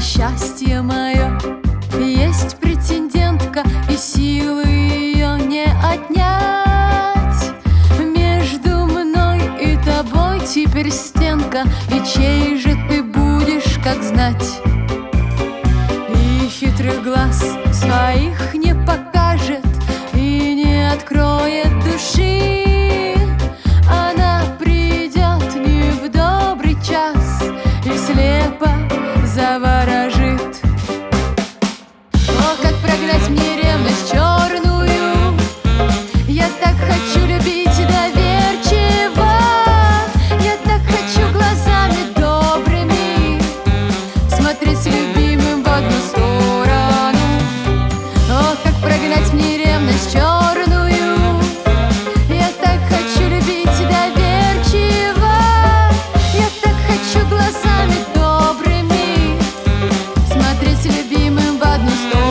счастье мое есть претендентка, и силы ее не отнять. Между мной и тобой теперь стенка, и чей же ты будешь, как знать. И хитрых глаз своих не покажет, и не откроет души. Она придет не в добрый час и слепо заворожит. О, как прогнать мне ревность черную! Я так хочу любить доверчиво, я так хочу глазами добрыми смотреть с любимым в одну сторону. О, как прогнать мне ревность черную! Я так хочу любить доверчиво, я так хочу глазами добрыми смотреть с любимым в одну сторону.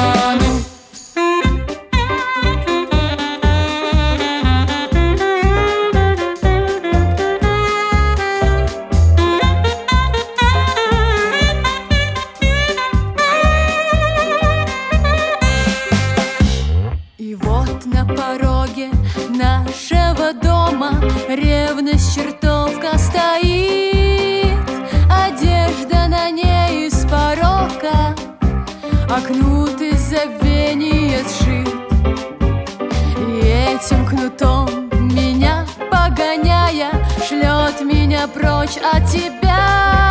И вот на пороге нашего дома ревность чертовка стоит. Одежда на ней из порока, а кнут из забвения сшит. И этим кнутом меня погоняя шлет меня прочь от тебя.